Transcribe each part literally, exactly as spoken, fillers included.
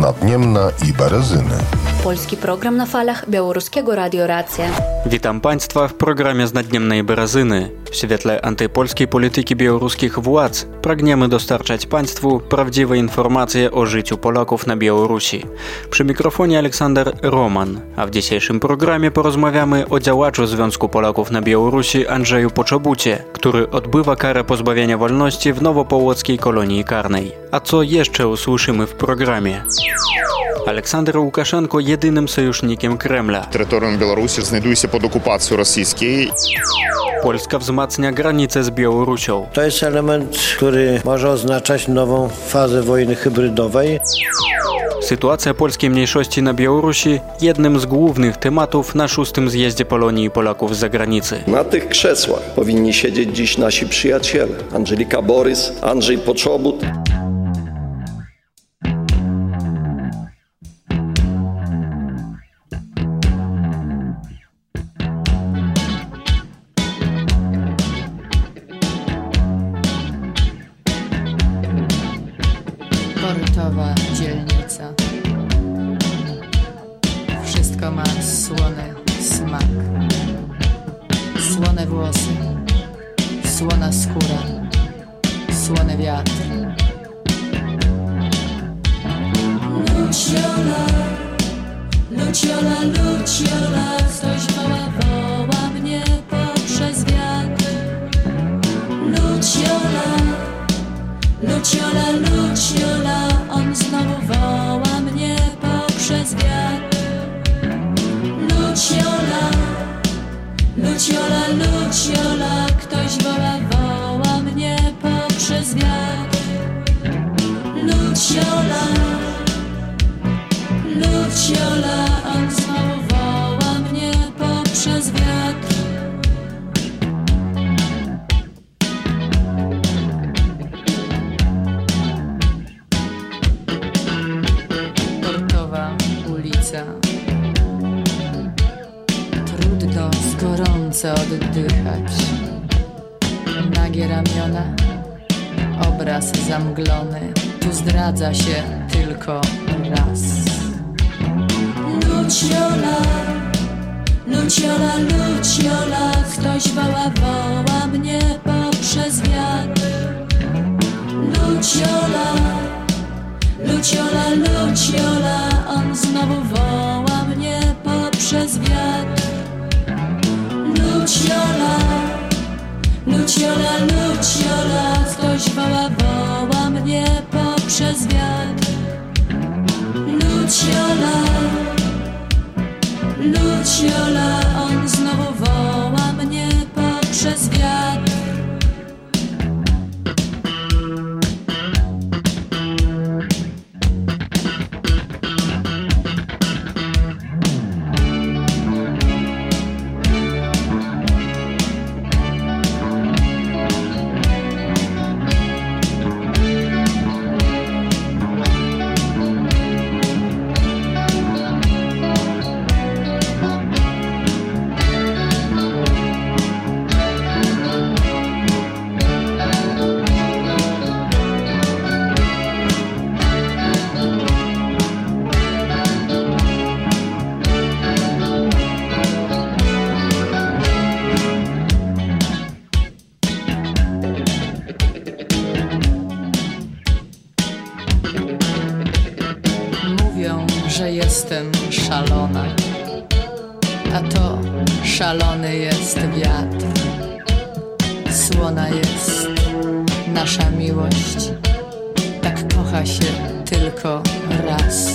Nadniemna i Berezyny. Polski program na falach Białoruskiego Radio Racja. Witam Państwa w programie z Nadniemnej Berezyny. W świetle antypolskiej polityki białoruskich władz pragniemy dostarczać Państwu prawdziwe informacje o życiu Polaków na Białorusi. Przy mikrofonie Aleksander Roman, a w dzisiejszym programie porozmawiamy o działaczu Związku Polaków na Białorusi Andrzeju Poczobucie, który odbywa karę pozbawienia wolności w nowopołockiej kolonii karnej. A co jeszcze usłyszymy w programie? Aleksander Łukaszenko jedynym sojusznikiem Kremla. Terytorium Białorusi znajduje się pod okupacją rosyjską. Polska wzmacnia granicę z Białorusią. To jest element, który może oznaczać nową fazę wojny hybrydowej. Sytuacja polskiej mniejszości na Białorusi jednym z głównych tematów na szóstym zjeździe Polonii i Polaków z zagranicy. Na tych krzesłach powinni siedzieć dziś nasi przyjaciele. Angelika Borys, Andrzej Poczobut. Portowa dzielnica. Wszystko ma słony smak. Słone włosy, słona skóra, słony wiatr. Luciola, Luciola, Luciola, ktoś woła, woła mnie poprzez wiatr. Luciola, Luciola, Luciola, on znowu woła mnie poprzez wiatr. Luciola, Luciola, Luciola, ktoś woła, woła mnie poprzez wiatr. Luciola, Luciola, on znowu woła mnie poprzez wiatr. Trudno z gorąco oddychać. Nagie ramiona, obraz zamglony, tu zdradza się tylko raz. Luciola, Luciola, Luciola, ktoś woła, woła mnie poprzez wiatr. Luciola, Luciola, Luciola, on znowu woła mnie poprzez wiatr. Luciola, Luciola, Luciola, ktoś woła, woła mnie poprzez wiatr. Luciola, Luciola, on znowu woła mnie poprzez wiatr. Że jestem szalona, a to szalony jest wiatr. Słona jest nasza miłość, tak kocha się tylko raz.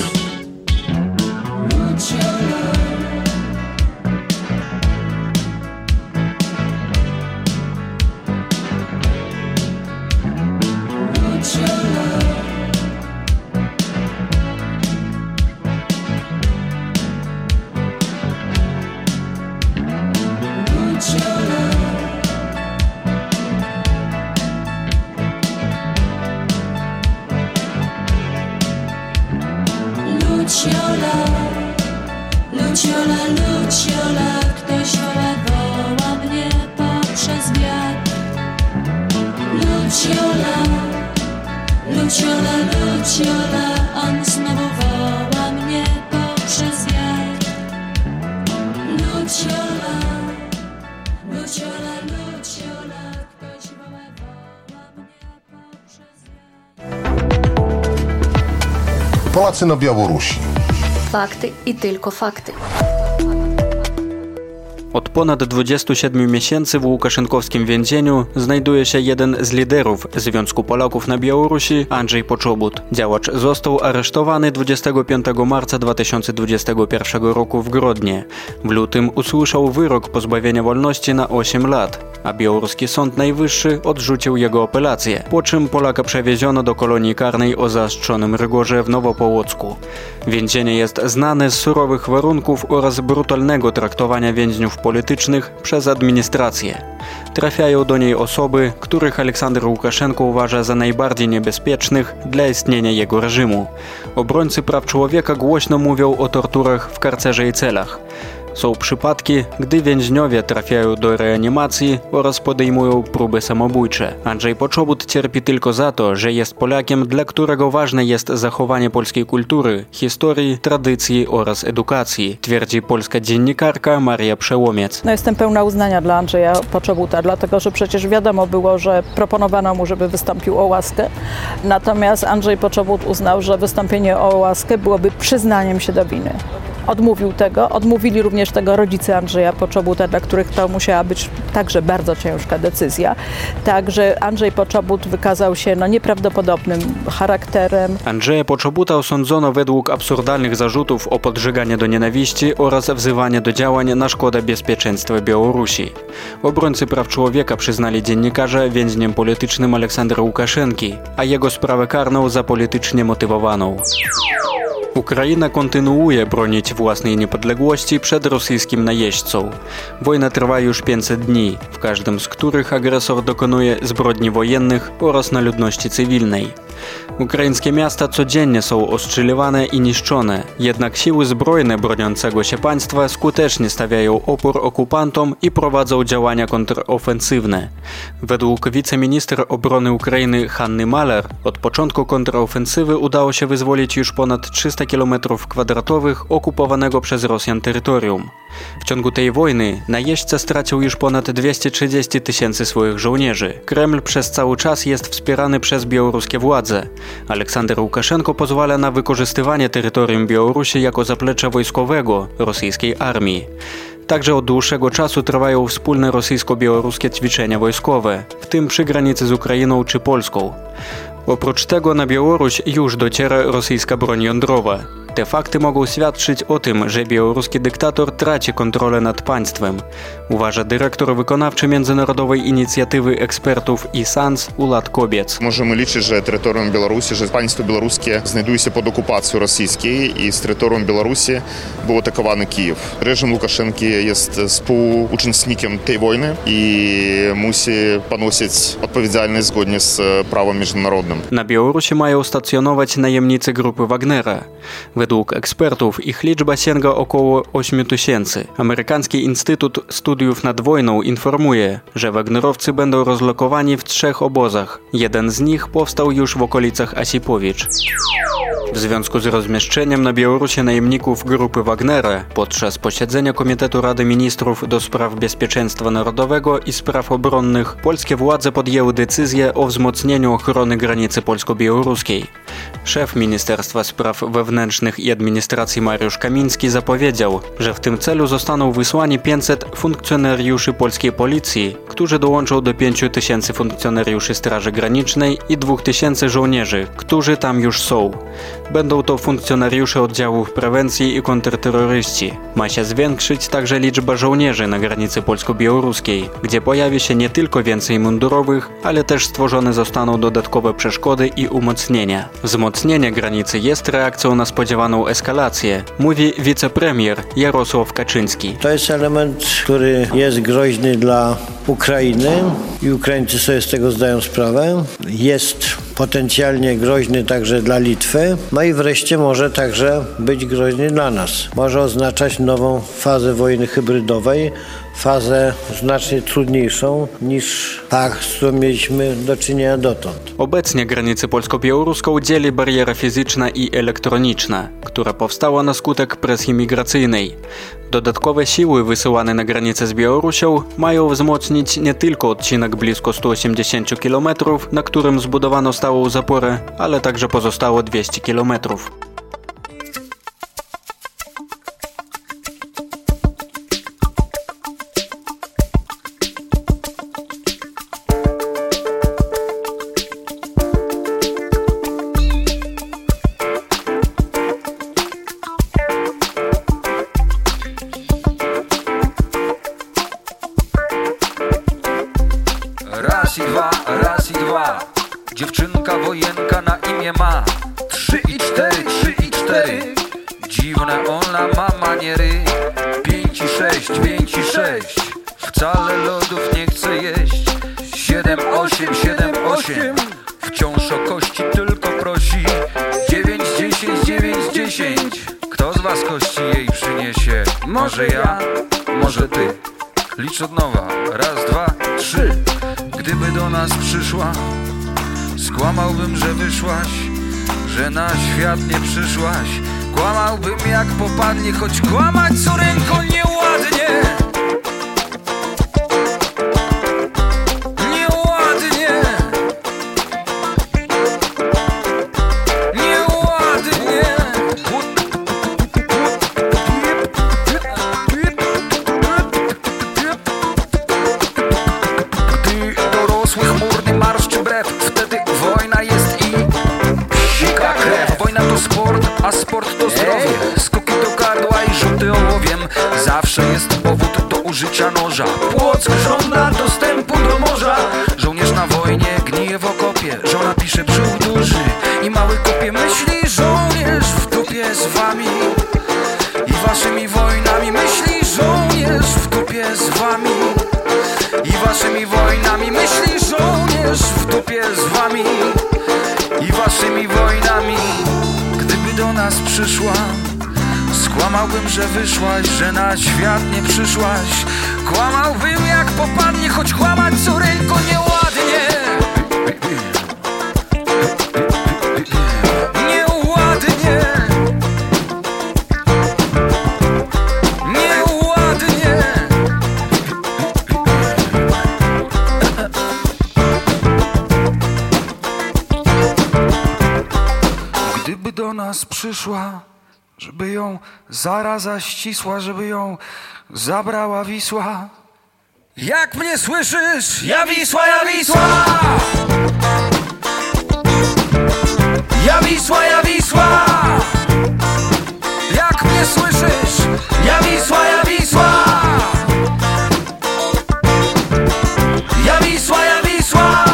Luciola, Luciola, Luciola, Luciola, Luciola, ktoś woła, woła mnie poprzez wiatr. Luciola, Luciola, Luciola, on znowu woła. Polacy na Białorusi. Fakty i tylko fakty. Od ponad dwudziestu siedmiu miesięcy w łukaszenkowskim więzieniu znajduje się jeden z liderów Związku Polaków na Białorusi, Andrzej Poczobut. Działacz został aresztowany dwudziestego piątego marca dwa tysiące dwudziestego pierwszego roku w Grodnie. W lutym usłyszał wyrok pozbawienia wolności na osiem lat, a białoruski Sąd Najwyższy odrzucił jego apelację, po czym Polaka przewieziono do kolonii karnej o zaostrzonym rygorze w Nowopołocku. Więzienie jest znane z surowych warunków oraz brutalnego traktowania więźniów politycznych przez administrację. Trafiają do niej osoby, których Aleksander Łukaszenko uważa za najbardziej niebezpiecznych dla istnienia jego reżimu. Obrońcy praw człowieka głośno mówią o torturach w karcerze i celach. Są przypadki, gdy więźniowie trafiają do reanimacji oraz podejmują próby samobójcze. Andrzej Poczobut cierpi tylko za to, że jest Polakiem, dla którego ważne jest zachowanie polskiej kultury, historii, tradycji oraz edukacji, twierdzi polska dziennikarka Maria Przełomiec. No jestem pełna uznania dla Andrzeja Poczobuta, dlatego że przecież wiadomo było, że proponowano mu, żeby wystąpił o łaskę. Natomiast Andrzej Poczobut uznał, że wystąpienie o łaskę byłoby przyznaniem się do winy. Odmówił tego, odmówili również tego rodzice Andrzeja Poczobuta, dla których to musiała być także bardzo ciężka decyzja. Także Andrzej Poczobut wykazał się no, nieprawdopodobnym charakterem. Andrzeja Poczobuta osądzono według absurdalnych zarzutów o podżeganie do nienawiści oraz wzywanie do działań na szkodę bezpieczeństwa Białorusi. Obrońcy praw człowieka przyznali dziennikarza więźniem politycznym Aleksandra Łukaszenki, a jego sprawę karną za politycznie motywowaną. Ukraina kontynuuje bronić własnej niepodległości przed rosyjskim najeźdźcą. Wojna trwa już pięćset dni, w każdym z których agresor dokonuje zbrodni wojennych oraz na ludności cywilnej. Ukraińskie miasta codziennie są ostrzeliwane i niszczone, jednak siły zbrojne broniącego się państwa skutecznie stawiają opór okupantom i prowadzą działania kontrofensywne. Według wiceministra obrony Ukrainy Hanny Maler od początku kontrofensywy udało się wyzwolić już ponad trzysta kilometrów kwadratowych okupowanego przez Rosjan terytorium. W ciągu tej wojny najeźdźca stracił już ponad dwieście trzydzieści tysięcy swoich żołnierzy. Kreml przez cały czas jest wspierany przez białoruskie władze. Aleksander Łukaszenko pozwala na wykorzystywanie terytorium Białorusi jako zaplecza wojskowego rosyjskiej armii. Także od dłuższego czasu trwają wspólne rosyjsko-białoruskie ćwiczenia wojskowe, w tym przy granicy z Ukrainą czy Polską. Oprócz tego na Białoruś już dociera rosyjska broń jądrowa. Te fakty mogą świadczyć o tym, że białoruski dyktator traci kontrolę nad państwem, uważa dyrektor wykonawczy Międzynarodowej Inicjatywy Ekspertów i SANS Ulat Kobiec. Możemy liczyć, że terytorium Białorusi, że państwo białoruskie znajduje się pod okupacją rosyjskiej i z terytorium Białorusi był atakowany Kijów. Reżim Łukaszenki jest współuczestnikiem tej wojny i musi ponosić odpowiedzialność zgodnie z prawem międzynarodowym. Na Białorusi mają stacjonować najemnicy grupy Wagnera. Według ekspertów ich liczba sięga około ośmiu tysięcy. Amerykański Instytut Studiów nad Wojną informuje, że wagnerowcy będą rozlokowani w trzech obozach. Jeden z nich powstał już w okolicach Asipowicz. W związku z rozmieszczeniem na Białorusi najemników grupy Wagnera podczas posiedzenia Komitetu Rady Ministrów do spraw bezpieczeństwa narodowego i spraw obronnych polskie władze podjęły decyzję o wzmocnieniu ochrony granicy polsko-białoruskiej. Szef Ministerstwa Spraw Wewnętrznych i Administracji Mariusz Kamiński zapowiedział, że w tym celu zostaną wysłani pięćset funkcjonariuszy polskiej policji, którzy dołączą do pięciu tysięcy funkcjonariuszy Straży Granicznej i dwóch tysięcy żołnierzy, którzy tam już są. Będą to funkcjonariusze oddziałów prewencji i kontrterroryści. Ma się zwiększyć także liczba żołnierzy na granicy polsko-białoruskiej, gdzie pojawi się nie tylko więcej mundurowych, ale też stworzone zostaną dodatkowe przeszkody i umocnienia. Wzmocnienie granicy jest reakcją na spodziewaną eskalację, mówi wicepremier Jarosław Kaczyński. To jest element, który jest groźny dla Ukrainy i Ukraińcy sobie z tego zdają sprawę. Jest potencjalnie groźny także dla Litwy. No i wreszcie może także być groźny dla nas. Może oznaczać nową fazę wojny hybrydowej, fazę znacznie trudniejszą niż ta, z którą mieliśmy do czynienia dotąd. Obecnie granicę polsko-białoruską dzieli bariera fizyczna i elektroniczna, która powstała na skutek presji migracyjnej. Dodatkowe siły wysyłane na granicę z Białorusią mają wzmocnić nie tylko odcinek blisko stu osiemdziesięciu kilometrów, na którym zbudowano stałą zaporę, ale także pozostałe dwieście kilometrów. Dziewczynka wojenka na imię ma trzy i cztery, trzy i cztery. Dziwne ona ma maniery. Pięć i sześć, pięć i sześć. Wcale lodów nie chce jeść. Siedem, osiem, siedem, osiem. Wciąż o kości tylko prosi. Dziewięć, dziesięć, dziewięć, dziesięć. Kto z was kości jej przyniesie? Może ja, może ty. Licz od nowa, raz, dwa, trzy. Gdyby do nas przyszła, skłamałbym, że wyszłaś, że na świat nie przyszłaś. Kłamałbym jak popadnie, choć kłamać córeńko nieładnie. Nieładnie. Nieładnie. Gdy dorosły chmurny marsz czy brew, wtedy wojna jest i psika krew. Wojna to sport, a sport to zdrowie. Skoki do gardła i rzuty ołowiem. Zawsze jest powód do użycia noża. Płock żąda dostępu do morza. Żołnierz na wojnie gnije w okopie. Żona pisze brzuch duży i mały kopie. Myśli żołnierz w dupie z wami i waszymi wojnami. Myśli żołnierz w dupie z wami i waszymi wojnami. Myśli żołnierz w dupie z wami i waszymi wojnami. Gdyby do nas przyszła, skłamałbym, że wyszłaś, że na świat nie przyszłaś. Kłamałbym jak popadnie, choć kłamać córeńko nieładnie. Nieładnie. Nieładnie. Gdyby do nas przyszła, żeby ją zaraza ścisła, żeby ją zabrała Wisła. Jak mnie słyszysz? Ja Wisła, ja Wisła! Ja Wisła, ja Wisła! Jak mnie słyszysz? Ja Wisła, ja Wisła! Ja Wisła, ja Wisła!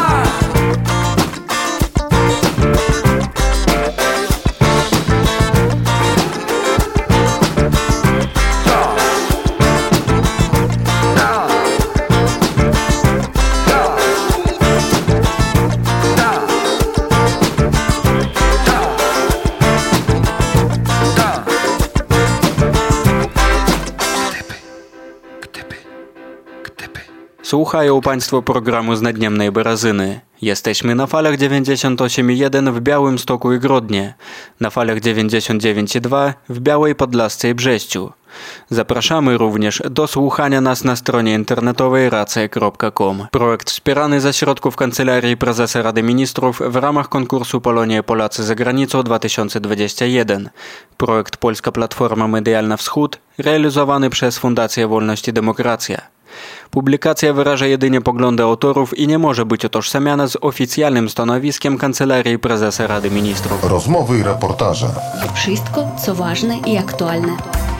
Słuchają Państwo programu Znadniemnej Berazyny. Jesteśmy na falach dziewięćdziesiąt osiem i jeden w Białymstoku i Grodnie, na falach dziewięćdziesiąt dziewięć i dwa w Białej Podlasce i Brześciu. Zapraszamy również do słuchania nas na stronie internetowej racja kropka com. Projekt wspierany ze środków Kancelarii Prezesa Rady Ministrów w ramach konkursu Polonia i Polacy za granicą dwa tysiące dwudziesty pierwszy. Projekt Polska Platforma Medialna Wschód realizowany przez Fundację Wolność i Demokracja. Publikacja wyraża jedynie poglądy autorów i nie może być utożsamiana z oficjalnym stanowiskiem Kancelarii Prezesa Rady Ministrów. Rozmowy i reportaże. Wszystko, co ważne i aktualne.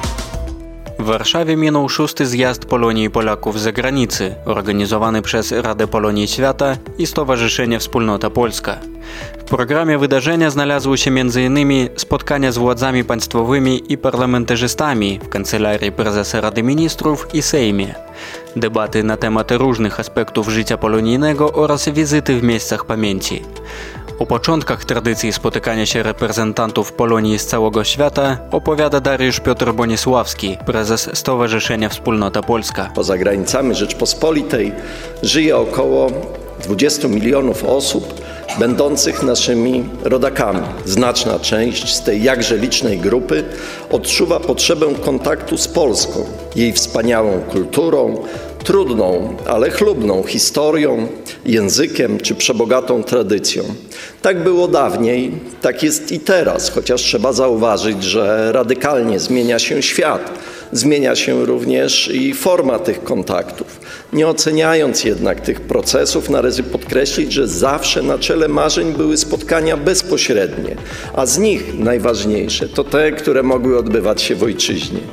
W Warszawie minął szósty zjazd Polonii i Polaków z zagranicy, organizowany przez Radę Polonii Świata i Stowarzyszenie Wspólnota Polska. W programie wydarzenia znalazły się między innymi spotkania z władzami państwowymi i parlamentarzystami w Kancelarii Prezesa Rady Ministrów i Sejmie, debaty na tematy różnych aspektów życia polonijnego oraz wizyty w miejscach pamięci. O początkach tradycji spotykania się reprezentantów Polonii z całego świata opowiada Dariusz Piotr Bonisławski, prezes Stowarzyszenia Wspólnota Polska. Poza granicami Rzeczpospolitej żyje około dwadzieścia milionów osób będących naszymi rodakami. Znaczna część z tej jakże licznej grupy odczuwa potrzebę kontaktu z Polską, jej wspaniałą kulturą, trudną, ale chlubną historią, językiem czy przebogatą tradycją. Tak było dawniej, tak jest i teraz, chociaż trzeba zauważyć, że radykalnie zmienia się świat. Zmienia się również i forma tych kontaktów. Nie oceniając jednak tych procesów, należy podkreślić, że zawsze na czele marzeń były spotkania bezpośrednie, a z nich najważniejsze to te, które mogły odbywać się w ojczyźnie.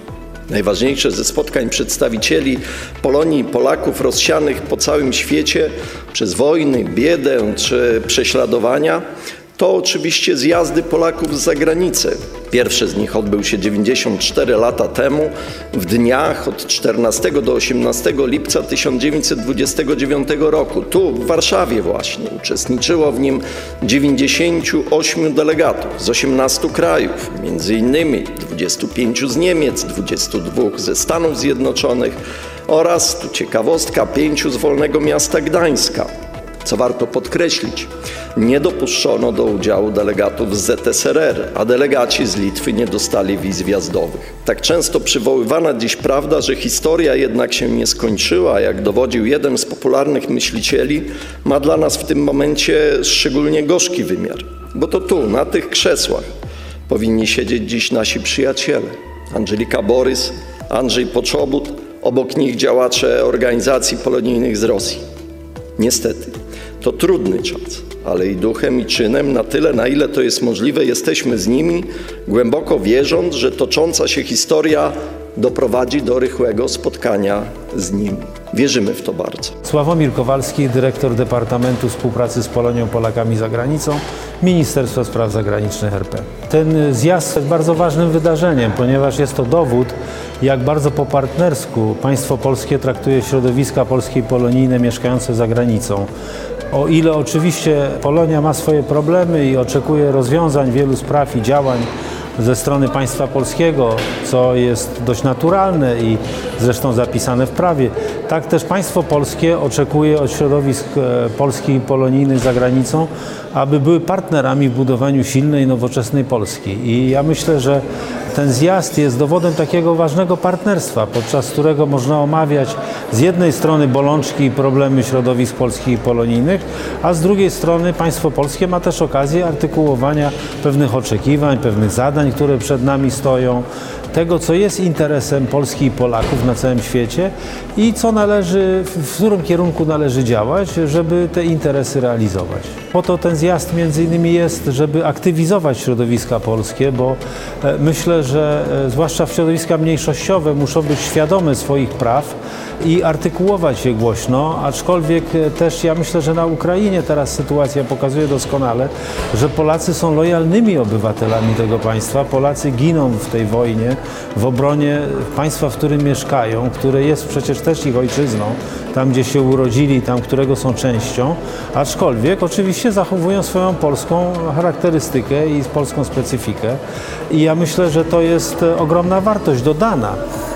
Najważniejsze ze spotkań przedstawicieli Polonii i Polaków rozsianych po całym świecie przez wojny, biedę czy prześladowania to oczywiście zjazdy Polaków z zagranicy. Pierwszy z nich odbył się dziewięćdziesiąt cztery lata temu, w dniach od czternastego do osiemnastego lipca tysiąc dziewięćset dwudziestego dziewiątego roku. Tu, w Warszawie właśnie, uczestniczyło w nim dziewięćdziesięciu ośmiu delegatów z osiemnastu krajów, między innymi dwudziestu pięciu z Niemiec, dwudziestu dwóch ze Stanów Zjednoczonych oraz, tu ciekawostka, pięciu z wolnego miasta Gdańska. Co warto podkreślić, nie dopuszczono do udziału delegatów z Z S R R, a delegaci z Litwy nie dostali wiz wjazdowych. Tak często przywoływana dziś prawda, że historia jednak się nie skończyła, jak dowodził jeden z popularnych myślicieli, ma dla nas w tym momencie szczególnie gorzki wymiar. Bo to tu, na tych krzesłach, powinni siedzieć dziś nasi przyjaciele. Angelika Borys, Andrzej Poczobut, obok nich działacze organizacji polonijnych z Rosji. Niestety. To trudny czas, ale i duchem, i czynem, na tyle, na ile to jest możliwe, jesteśmy z nimi, głęboko wierząc, że tocząca się historia doprowadzi do rychłego spotkania z nimi. Wierzymy w to bardzo. Sławomir Kowalski, dyrektor Departamentu Współpracy z Polonią, Polakami za granicą, Ministerstwa Spraw Zagranicznych R P. Ten zjazd jest bardzo ważnym wydarzeniem, ponieważ jest to dowód, jak bardzo po partnersku państwo polskie traktuje środowiska polskie i polonijne mieszkające za granicą. O ile oczywiście Polonia ma swoje problemy i oczekuje rozwiązań wielu spraw i działań ze strony państwa polskiego, co jest dość naturalne i zresztą zapisane w prawie, tak też państwo polskie oczekuje od środowisk polskich i polonijnych za granicą, aby były partnerami w budowaniu silnej, nowoczesnej Polski. I ja myślę, że ten zjazd jest dowodem takiego ważnego partnerstwa, podczas którego można omawiać z jednej strony bolączki i problemy środowisk polskich i polonijnych, a z drugiej strony państwo polskie ma też okazję artykułowania pewnych oczekiwań, pewnych zadań, które przed nami stoją, tego, co jest interesem Polski i Polaków na całym świecie i co należy, w którym kierunku należy działać, żeby te interesy realizować. Po to ten zjazd między innymi jest, żeby aktywizować środowiska polskie, bo myślę, że zwłaszcza środowiska mniejszościowe muszą być świadome swoich praw i artykułować je głośno, aczkolwiek też ja myślę, że na Ukrainie teraz sytuacja pokazuje doskonale, że Polacy są lojalnymi obywatelami tego państwa. Polacy giną w tej wojnie w obronie państwa, w którym mieszkają, które jest przecież też ich ojczyzną, tam gdzie się urodzili, tam którego są częścią, aczkolwiek oczywiście zachowują swoją polską charakterystykę i polską specyfikę. I ja myślę, że to jest ogromna wartość dodana.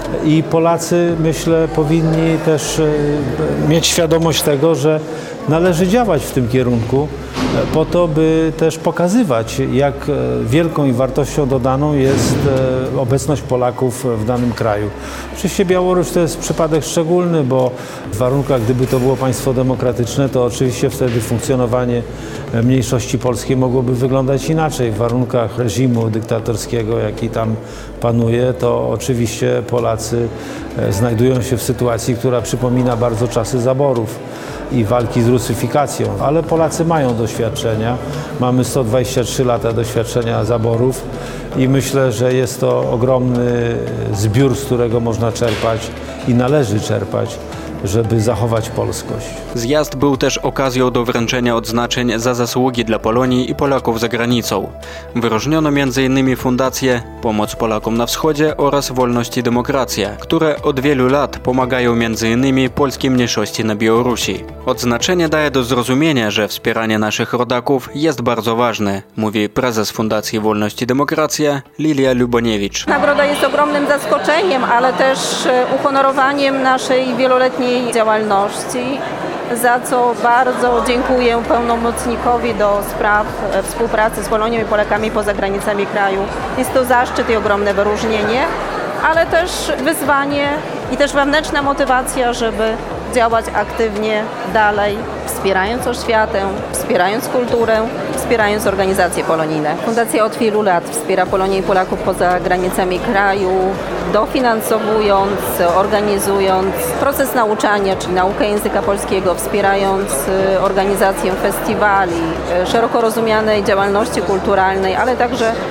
I Polacy, myślę, powinni też mieć świadomość tego, że należy działać w tym kierunku po to, by też pokazywać, jak wielką i wartością dodaną jest obecność Polaków w danym kraju. Oczywiście Białoruś to jest przypadek szczególny, bo w warunkach, gdyby to było państwo demokratyczne, to oczywiście wtedy funkcjonowanie mniejszości polskiej mogłoby wyglądać inaczej. W warunkach reżimu dyktatorskiego, jaki tam panuje, to oczywiście Polacy znajdują się w sytuacji, która przypomina bardzo czasy zaborów i walki z rusyfikacją, ale Polacy mają doświadczenia. Mamy sto dwadzieścia trzy lata doświadczenia zaborów i myślę, że jest to ogromny zbiór, z którego można czerpać i należy czerpać, żeby zachować polskość. Zjazd był też okazją do wręczenia odznaczeń za zasługi dla Polonii i Polaków za granicą. Wyróżniono między innymi fundację Pomoc Polakom na Wschodzie oraz Wolność i Demokracja, które od wielu lat pomagają między innymi polskiej mniejszości na Białorusi. Odznaczenie daje do zrozumienia, że wspieranie naszych rodaków jest bardzo ważne, mówi prezes Fundacji Wolność i Demokracja Lilia Luboniewicz. Nagroda jest ogromnym zaskoczeniem, ale też uhonorowaniem naszej wieloletniej działalności, za co bardzo dziękuję pełnomocnikowi do spraw współpracy z Polonią i Polakami poza granicami kraju. Jest to zaszczyt i ogromne wyróżnienie, ale też wyzwanie i też wewnętrzna motywacja, żeby działać aktywnie dalej, wspierając oświatę, wspierając kulturę, wspierając organizacje polonijne. Fundacja od wielu lat wspiera Polonię i Polaków poza granicami kraju, dofinansowując, organizując proces nauczania, czyli naukę języka polskiego, wspierając organizację festiwali, szeroko rozumianej działalności kulturalnej, ale także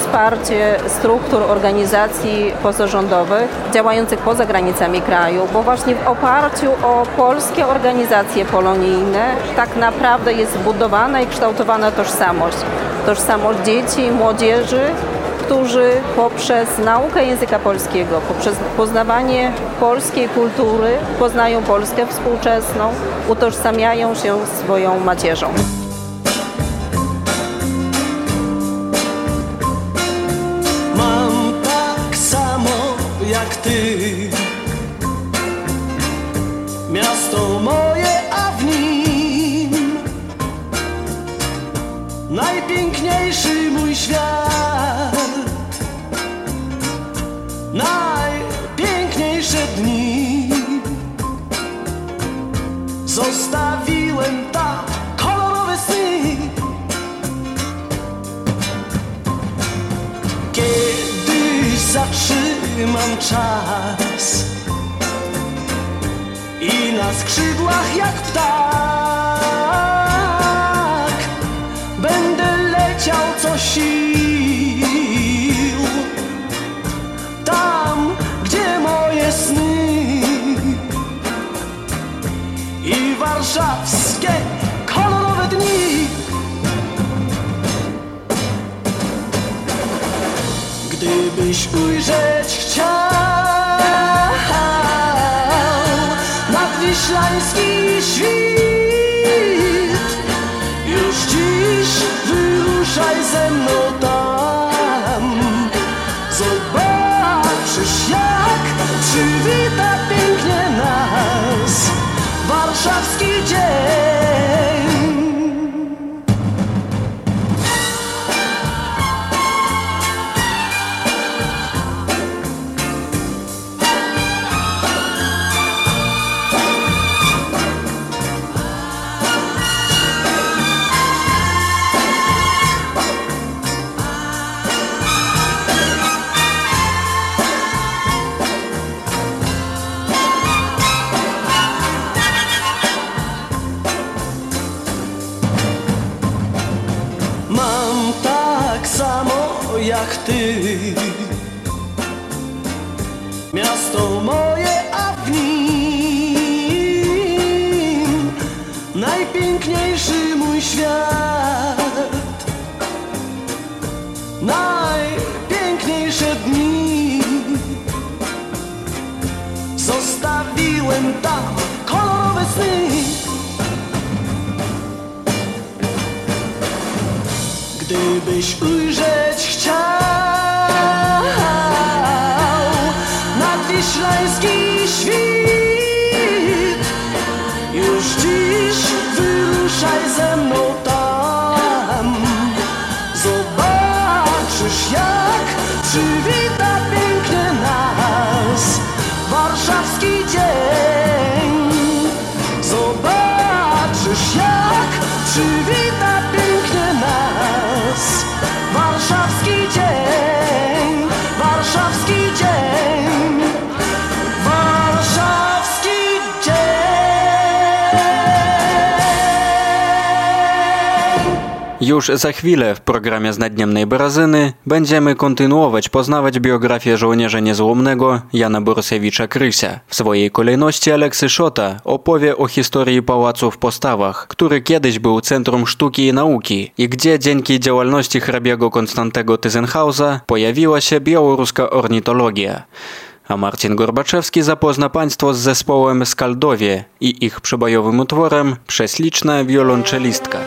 wsparcie struktur organizacji pozarządowych działających poza granicami kraju, bo właśnie w oparciu o polskie organizacje polonijne tak naprawdę jest budowana i kształtowana tożsamość. Tożsamość dzieci, młodzieży, którzy poprzez naukę języka polskiego, poprzez poznawanie polskiej kultury poznają Polskę współczesną, utożsamiają się swoją macierzą. Mam tak samo jak ty miasto moje, a w nim najpiękniejszy mój świat, najpiękniejsze dni zostawiłem tam, kolorowe sny. Kiedyś zatrzymam czas i na skrzydłach jak ptak będę leciał co sił tam, gdzie moje sny i warszawskie kolorowe dni. Gdybyś ujrzeć chciał nadwiślański świt, już dziś wyruszaj ze mną tam. Zobaczysz, jak przywita pięknie nas warszawski dzień. Mam tak samo jak ty miasto moje, a w nim najpiękniejszy mój świat, najpiękniejsze dni zostawiłem tam, kolorowe sny. Gdybyś ujrzeć chciał nadwiślański świt, już dziś wyruszaj ze mną tam. Zobaczysz, jak przywita pięknie nas warszawski dzień. Zobaczysz, jak przywita pięknie nas warszawski dzień, warszawski dzień, warszawski dzień. Już za chwilę w programie Znadniemnej Barazyny będziemy kontynuować poznawać biografię żołnierza niezłomnego Jana Borusewicza Krysia. W swojej kolejności Aleksy Szota opowie o historii pałacu w Postawach, który kiedyś był centrum sztuki i nauki i gdzie dzięki działalności hrabiego Konstantego Tyzenhausa pojawiła się białoruska ornitologia. A Marcin Gorbaczewski zapozna Państwo z zespołem Skaldowie i ich przebojowym utworem Prześliczna wiolonczelistka.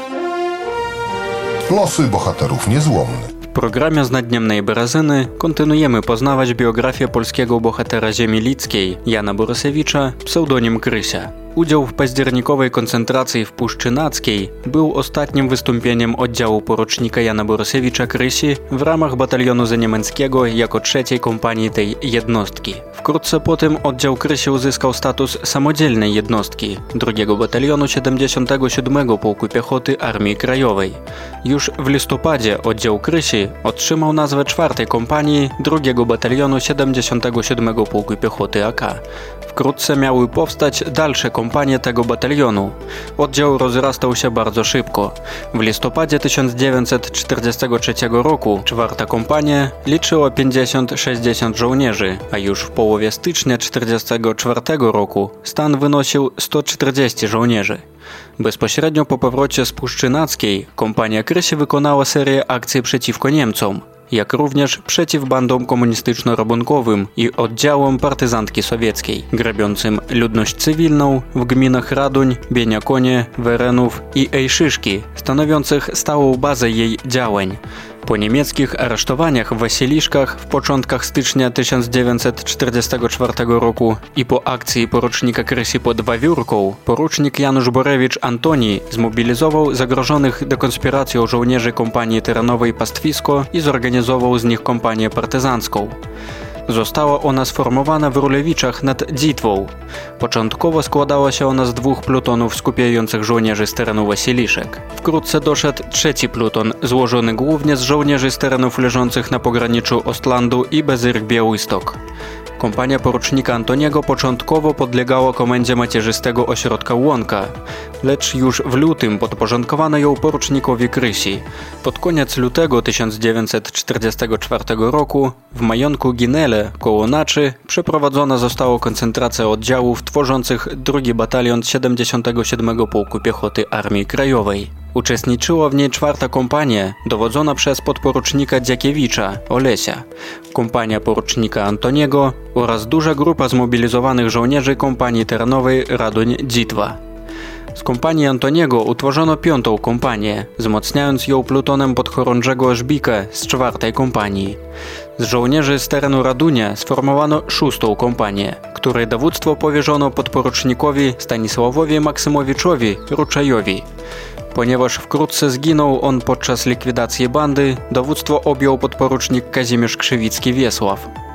Losy bohaterów niezłomnych. W programie Znadniemnej Barazyny kontynuujemy poznawać biografię polskiego bohatera ziemi lickiej Jana Borusewicza, pseudonim Krysia. Udział w październikowej koncentracji w Puszczy Nackiej był ostatnim wystąpieniem oddziału porucznika Jana Borusewicza Krysi w ramach batalionu zeniemeckiego jako trzeciej kompanii tej jednostki. Wkrótce po tym oddział Krysi uzyskał status samodzielnej jednostki drugiego batalionu siedemdziesiątego siódmego Pułku Piechoty Armii Krajowej. Już w listopadzie oddział Krysi otrzymał nazwę czwartej kompanii drugiego batalionu siedemdziesiątego siódmego Pułku Piechoty A K. Wkrótce miały powstać dalsze kompanie kompanię tego batalionu. Oddział rozrastał się bardzo szybko. W listopadzie tysiąc dziewięćset czterdziestego trzeciego roku czwarta kompania liczyła pięćdziesiąt sześćdziesiąt żołnierzy, a już w połowie stycznia czterdziestego czwartego roku stan wynosił sto czterdzieści żołnierzy. Bezpośrednio po powrocie z Puszczy Nackiej kompania Krysi wykonała serię akcji przeciwko Niemcom, jak również przeciw bandom komunistyczno-rabunkowym i oddziałom partyzantki sowieckiej, grabiącym ludność cywilną w gminach Raduń, Bieniakonie, Werenów i Ejszyszki, stanowiących stałą bazę jej działań. Po niemieckich aresztowaniach w Wasiliszkach w początkach stycznia tysiąc dziewięćset czterdziestego czwartego roku i po akcji porucznika Krysi pod Wawiórką, porucznik Janusz Borewicz Antoni zmobilizował zagrożonych dekonspiracją żołnierzy kompanii terenowej Pastwisko i zorganizował z nich kompanię partyzancką. Została ona sformowana w Rulewiczach nad Dzitwą. Początkowo składała się ona z dwóch plutonów skupiających żołnierzy z terenu Wasiliszek. Wkrótce doszedł trzeci pluton, złożony głównie z żołnierzy z terenów leżących na pograniczu Ostlandu i Bezyrk-Białystok. Kompania porucznika Antoniego początkowo podlegała komendzie macierzystego ośrodka Łąka, lecz już w lutym podporządkowano ją porucznikowi Krysi. Pod koniec lutego tysiąc dziewięćset czterdziestego czwartego roku w majątku Ginele koło Naczy przeprowadzona została koncentracja oddziałów tworzących drugi batalion siedemdziesiątego siódmego Pułku Piechoty Armii Krajowej. Uczestniczyła w niej czwarta kompania, dowodzona przez podporucznika Dziakiewicza, Olesia, kompania porucznika Antoniego oraz duża grupa zmobilizowanych żołnierzy kompanii terenowej Raduń-Dzitwa. Z kompanii Antoniego utworzono piątą kompanię, wzmocniając ją plutonem podchorążego Żbika z czwartej kompanii. Z żołnierzy z terenu Radunia sformowano szóstą kompanię, której dowództwo powierzono podporucznikowi Stanisławowi Maksymowiczowi Ruczajowi. Ponieważ wkrótce zginął on podczas likwidacji bandy, dowództwo objął podporucznik Kazimierz Krzywicki-Wiesław.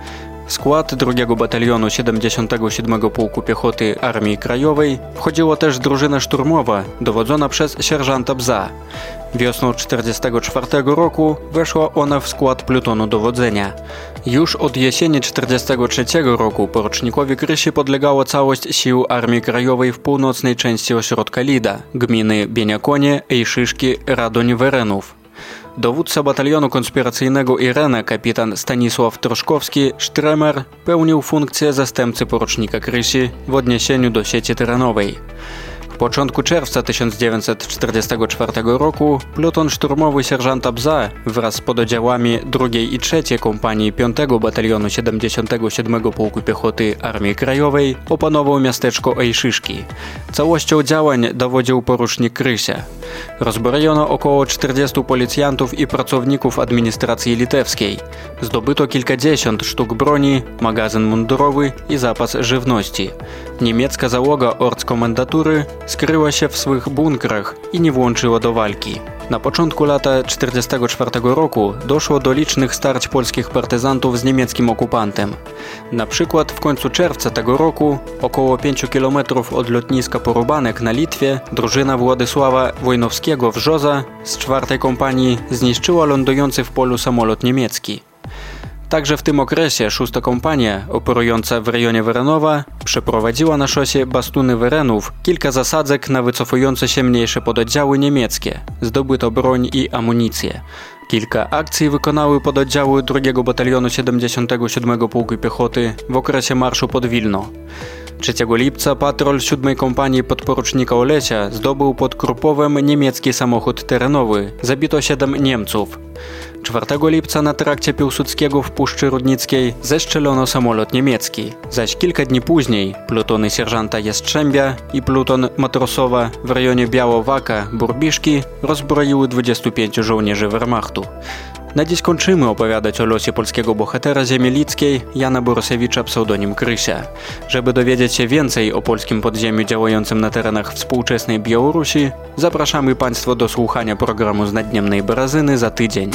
W skład drugiego batalionu siedemdziesiątego siódmego Pułku Piechoty Armii Krajowej wchodziła też drużyna szturmowa, dowodzona przez sierżanta Bza. Wiosną czterdziestego czwartego roku weszła ona w skład plutonu dowodzenia. Już od jesieni czterdziestego trzeciego roku porucznikowi Krysi podlegała całość sił Armii Krajowej w północnej części ośrodka Lida, gminy Bieniakonie, Ejszyszki, Radoń, Werenów. Dowódca batalionu konspiracyjnego Irena kapitan Stanisław Troszkowski-Sztremer pełnił funkcję zastępcy porucznika Krysi w odniesieniu do sieci terenowej. W początku czerwca tysiąc dziewięćset czterdziestego czwartego roku pluton szturmowy sierżanta Bza wraz z pododdziałami drugiej i trzeciej kompanii piątego batalionu siedemdziesiątego siódmego Pułku Piechoty Armii Krajowej opanował miasteczko Ejszyszki. Całością działań dowodził porucznik Krysia. Rozbrojono około czterdziestu policjantów i pracowników administracji litewskiej. Zdobyto kilkadziesiąt sztuk broni, magazyn mundurowy i zapas żywności. Niemiecka załoga ortskomendatury skryła się w swych bunkrach i nie włączyła do walki. Na początku lata czterdziestego czwartego roku doszło do licznych starć polskich partyzantów z niemieckim okupantem. Na przykład w końcu czerwca tego roku, około pięciu kilometrów od lotniska Porubanek na Litwie, drużyna Władysława Wojnowskiego-Wrzoza z czwartej kompanii zniszczyła lądujący w polu samolot niemiecki. Także w tym okresie szósta kompania, operująca w rejonie Werenowa, przeprowadziła na szosie Bastuny Werenów kilka zasadzek na wycofujące się mniejsze pododdziały niemieckie. Zdobyto broń i amunicję. Kilka akcji wykonały pododdziały drugiego batalionu siedemdziesiątego siódmego Pułku Piechoty w okresie marszu pod Wilno. trzeciego lipca patrol siódmej kompanii podporucznika Olesia zdobył pod Krupowem niemiecki samochód terenowy. Zabito siedem Niemców. czwartego lipca na trakcie Piłsudskiego w Puszczy Rudnickiej zestrzelono samolot niemiecki, zaś kilka dni później plutony sierżanta Jastrzębia i pluton Matrosowa w rejonie Białowaka, Burbiszki rozbroiły dwudziestu pięciu żołnierzy Wehrmachtu. Na dziś kończymy opowiadać o losie polskiego bohatera ziemi lickiej Jana Borusewicza pseudonim Krysia. Żeby dowiedzieć się więcej o polskim podziemiu działającym na terenach współczesnej Białorusi, zapraszamy Państwa do słuchania programu z Naddniemnej Barazyny za tydzień.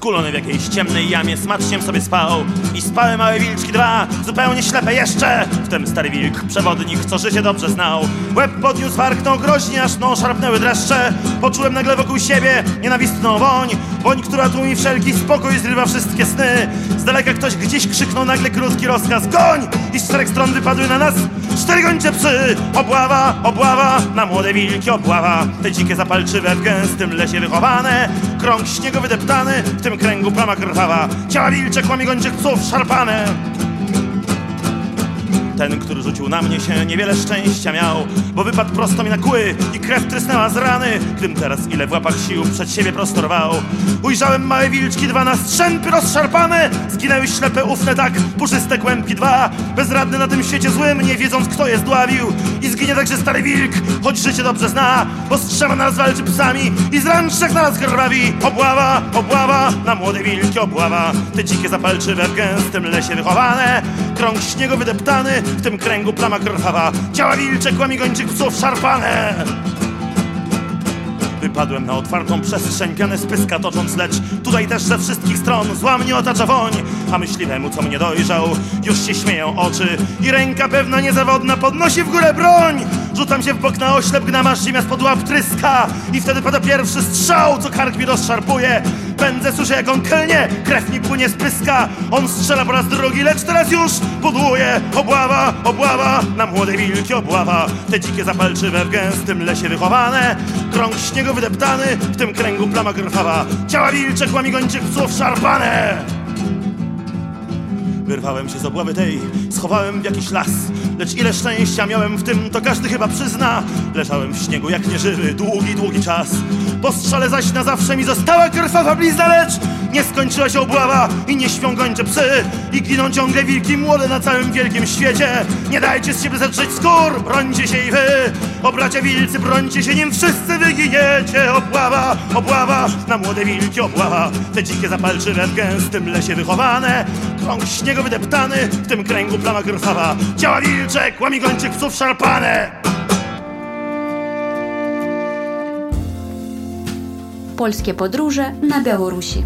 skulony w jakiejś ciemnej jamie, smacznie sobie spał. I spały małe wilczki dwa, zupełnie ślepe jeszcze. Wtem stary wilk, przewodnik, co życie dobrze znał, łeb podniósł, warknął groźnie, aż no szarpnęły dreszcze. Poczułem nagle wokół siebie nienawistną woń, woń, która tłumi wszelki spokój, zrywa wszystkie sny. Z daleka ktoś gdzieś krzyknął nagle krótki rozkaz: goń! I z czterech stron wypadły na nas cztery gończe psy. Obława, obława, na młode wilki obława. Te dzikie zapalczywe w gęstym lesie wychowane, krąg śniegu wydeptany, w tym kręgu plama krwawa. Ciała wilcze, kłamie gończych psów szarpane. Ten, który rzucił na mnie się, niewiele szczęścia miał, bo wypadł prosto mi na kły i krew trysnęła z rany. Gdym teraz ile w łapach sił przed siebie prostorował, ujrzałem małe wilczki dwa na strzępy rozszarpane. Zginęły ślepe, ufne tak, puszyste kłębki dwa, bezradny na tym świecie złym, nie wiedząc kto je zdławił. I zginie także stary wilk, choć życie dobrze zna, bo z trzema naraz walczy psami i z ran trzech naraz krwawi. Obława, obława, na młode wilki obława. Te dzikie zapalczywe w gęstym lesie wychowane, krąg śniegu wydeptany, w tym kręgu plama krwawa. Ciała wilcze, kłami gończych psów szarpane. Wypadłem na otwartą przestrzeń, pianę z pyska tocząc, lecz tutaj też ze wszystkich stron zła mnie otacza woń. A myśliwemu, co mnie dojrzał, już się śmieją oczy i ręka pewna niezawodna podnosi w górę broń. Rzucam się w bok na oślep, gnamasz ziemia spod łap tryska i wtedy pada pierwszy strzał, co kark mi rozszarpuje. Pędzę, słyszę jak on klnie, krew mi płynie z pyska. On strzela po raz drugi, lecz teraz już pudłuje. Obława, obława, na młode wilki obława. Te dzikie zapalczywe w gęstym lesie wychowane, krąg śniegu wydeptany, w tym kręgu plama krwawa. Ciała wilcze, kłami gończych psów szarpane. Wyrwałem się z obławy tej, schowałem w jakiś las, lecz ile szczęścia miałem w tym, to każdy chyba przyzna. Leżałem w śniegu jak nieżywy, długi, długi czas. Po strzale zaś na zawsze mi została krwawa blizna, lecz nie skończyła się obława i nie śpią gończe psy. I giną ciągle wilki młode na całym wielkim świecie. Nie dajcie z siebie zetrzeć skór, brońcie się i wy. O bracia wilcy, brońcie się, nim wszyscy wyginiecie. Obława, obława, na młode wilki obława. Te dzikie zapalczywe w gęstym lesie wychowane, krąg śniegu wydeptany, w tym kręgu plama krwawa. Ciała wilcze, kłami gończych psów szarpane. Polskie podróże na Białorusi.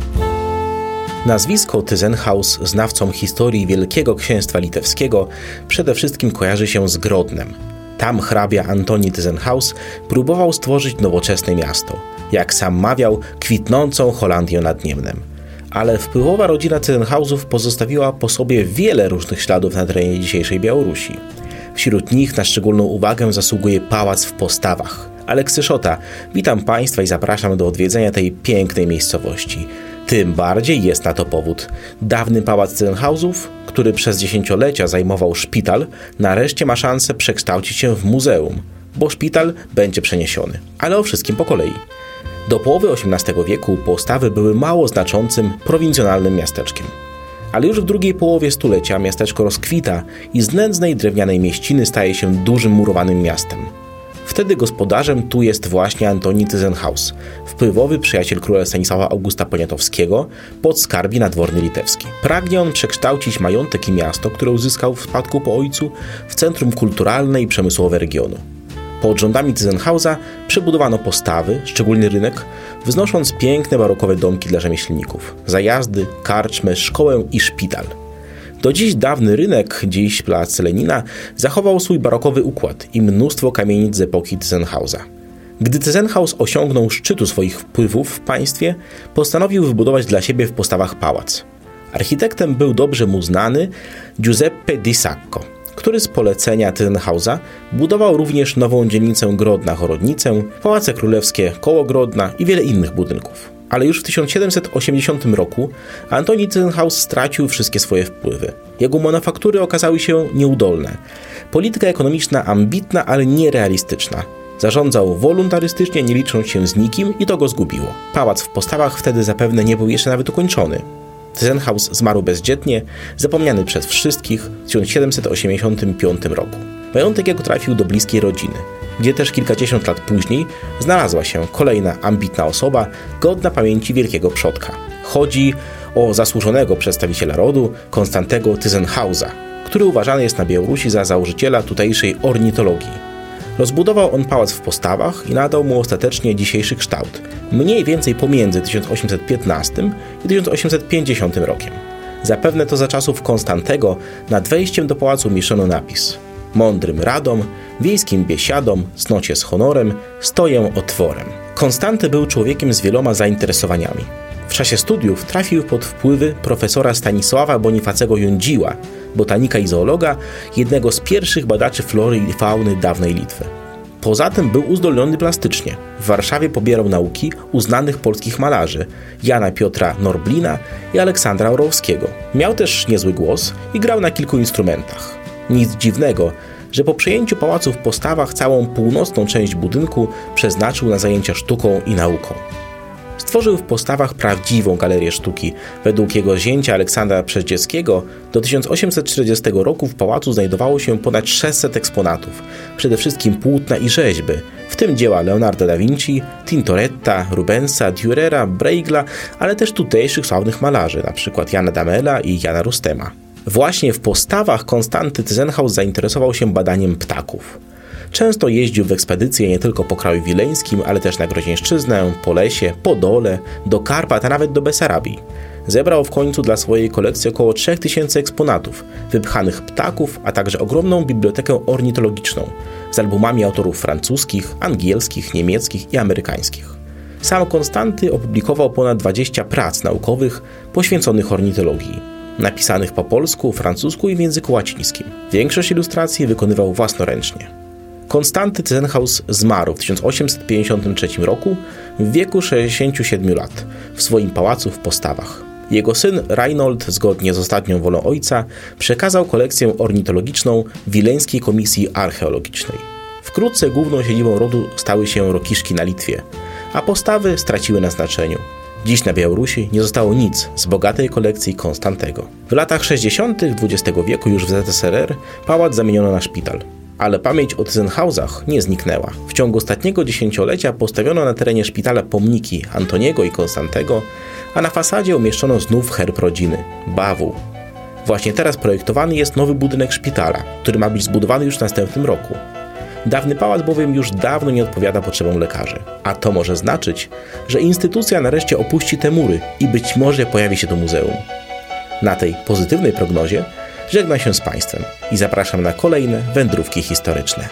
Nazwisko Tyzenhauz znawcom historii Wielkiego Księstwa Litewskiego przede wszystkim kojarzy się z Grodnem. Tam hrabia Antoni Tyzenhauz próbował stworzyć nowoczesne miasto, jak sam mawiał, kwitnącą Holandię nad Niemnem. Ale wpływowa rodzina Tyzenhauzów pozostawiła po sobie wiele różnych śladów na terenie dzisiejszej Białorusi. Wśród nich na szczególną uwagę zasługuje pałac w Postawach. Aleks Syszota, witam Państwa i zapraszam do odwiedzenia tej pięknej miejscowości. Tym bardziej jest na to powód. Dawny pałac Tyzenhauzów, który przez dziesięciolecia zajmował szpital, nareszcie ma szansę przekształcić się w muzeum, bo szpital będzie przeniesiony. Ale o wszystkim po kolei. Do połowy osiemnastego wieku Postawy były mało znaczącym, prowincjonalnym miasteczkiem. Ale już w drugiej połowie stulecia miasteczko rozkwita i z nędznej drewnianej mieściny staje się dużym murowanym miastem. Wtedy gospodarzem tu jest właśnie Antoni Tyzenhauz, wpływowy przyjaciel króla Stanisława Augusta Poniatowskiego, podskarbi nadworny litewski. Pragnie on przekształcić majątek i miasto, które uzyskał w spadku po ojcu, w centrum kulturalne i przemysłowe regionu. Pod rządami Tyzenhauza przebudowano Postawy, szczególnie rynek, wznosząc piękne barokowe domki dla rzemieślników, zajazdy, karczmę, szkołę i szpital. Do dziś dawny rynek, dziś plac Lenina, zachował swój barokowy układ i mnóstwo kamienic z epoki Tyzenhauza. Gdy Tyzenhauz osiągnął szczytu swoich wpływów w państwie, postanowił wybudować dla siebie w Postawach pałac. Architektem był dobrze mu znany Giuseppe Di Sacco, który z polecenia Tyzenhauza budował również nową dzielnicę Grodna Chorodnicę, pałace królewskie koło Grodna i wiele innych budynków. Ale już w tysiąc siedemset osiemdziesiątym roku Antoni Tyzenhauz stracił wszystkie swoje wpływy. Jego manufaktury okazały się nieudolne. Polityka ekonomiczna ambitna, ale nierealistyczna. Zarządzał wolontarystycznie, nie licząc się z nikim i to go zgubiło. Pałac w Postawach wtedy zapewne nie był jeszcze nawet ukończony. Tyzenhauz zmarł bezdzietnie, zapomniany przez wszystkich w tysiąc siedemset osiemdziesiątym piątym roku. Majątek jego trafił do bliskiej rodziny, gdzie też kilkadziesiąt lat później znalazła się kolejna ambitna osoba, godna pamięci wielkiego przodka. Chodzi o zasłużonego przedstawiciela rodu, Konstantego Tyzenhauza, który uważany jest na Białorusi za założyciela tutejszej ornitologii. Rozbudował on pałac w Postawach i nadał mu ostatecznie dzisiejszy kształt, mniej więcej pomiędzy tysiąc osiemset piętnastym i tysiąc osiemset pięćdziesiątym rokiem. Zapewne to za czasów Konstantego nad wejściem do pałacu umieszczono napis: mądrym radom, wiejskim biesiadom, cnocie z honorem, stoję otworem. Konstanty był człowiekiem z wieloma zainteresowaniami. W czasie studiów trafił pod wpływy profesora Stanisława Bonifacego Jundziła, botanika i zoologa, jednego z pierwszych badaczy flory i fauny dawnej Litwy. Poza tym był uzdolniony plastycznie. W Warszawie pobierał nauki uznanych polskich malarzy Jana Piotra Norblina i Aleksandra Orłowskiego. Miał też niezły głos i grał na kilku instrumentach. Nic dziwnego, że po przejęciu pałacu w Postawach całą północną część budynku przeznaczył na zajęcia sztuką i nauką. Stworzył w Postawach prawdziwą galerię sztuki. Według jego zięcia Aleksandra Przezdzieckiego do tysiąc osiemset czterdziestego roku w pałacu znajdowało się ponad sześćset eksponatów, przede wszystkim płótna i rzeźby, w tym dzieła Leonardo da Vinci, Tintoretta, Rubensa, Dürera, Bruegla, ale też tutejszych sławnych malarzy, np. Jana Damela i Jana Rustema. Właśnie w Postawach Konstanty Tyzenhauz zainteresował się badaniem ptaków. Często jeździł w ekspedycje nie tylko po kraju wileńskim, ale też na Grodzieńszczyznę, Polesie, Podole, do Karpat, a nawet do Besarabii. Zebrał w końcu dla swojej kolekcji około trzech tysięcy eksponatów, wypchanych ptaków, a także ogromną bibliotekę ornitologiczną z albumami autorów francuskich, angielskich, niemieckich i amerykańskich. Sam Konstanty opublikował ponad dwadzieścia prac naukowych poświęconych ornitologii, napisanych po polsku, francusku i w języku łacińskim. Większość ilustracji wykonywał własnoręcznie. Konstanty Tyzenhauz zmarł w tysiąc osiemset pięćdziesiątym trzecim roku w wieku sześćdziesięciu siedmiu lat w swoim pałacu w Postawach. Jego syn Reinhold, zgodnie z ostatnią wolą ojca, przekazał kolekcję ornitologiczną Wileńskiej Komisji Archeologicznej. Wkrótce główną siedzibą rodu stały się Rokiszki na Litwie, a Postawy straciły na znaczeniu. Dziś na Białorusi nie zostało nic z bogatej kolekcji Konstantego. W latach sześćdziesiątych dwudziestego wieku już w Z S R R pałac zamieniono na szpital. Ale pamięć o Tyzenhauzach nie zniknęła. W ciągu ostatniego dziesięciolecia postawiono na terenie szpitala pomniki Antoniego i Konstantego, a na fasadzie umieszczono znów herb rodziny – Bawół. Właśnie teraz projektowany jest nowy budynek szpitala, który ma być zbudowany już w następnym roku. Dawny pałac bowiem już dawno nie odpowiada potrzebom lekarzy. A to może znaczyć, że instytucja nareszcie opuści te mury i być może pojawi się to muzeum. Na tej pozytywnej prognozie żegnam się z Państwem i zapraszam na kolejne wędrówki historyczne.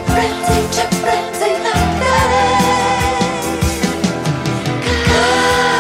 Prędzej, czy prędzej na kraj.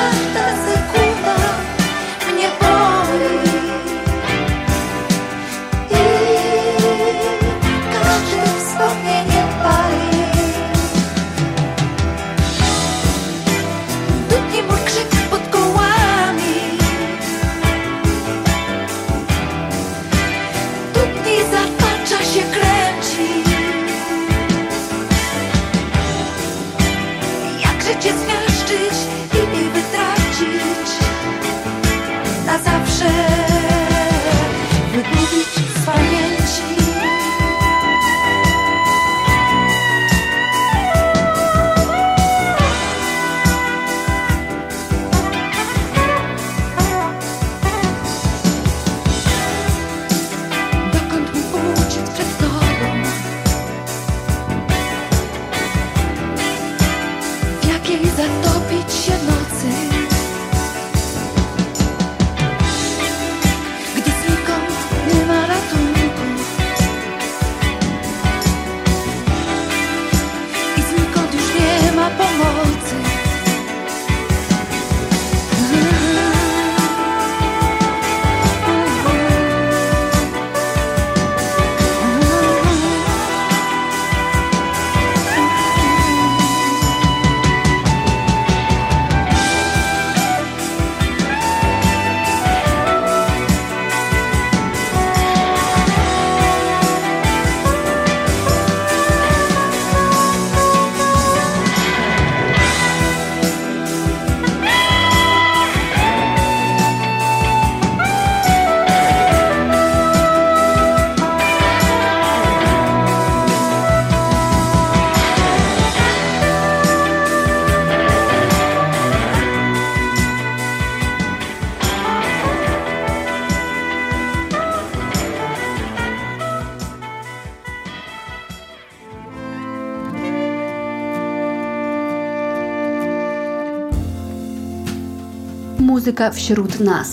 Muzyka wśród nas.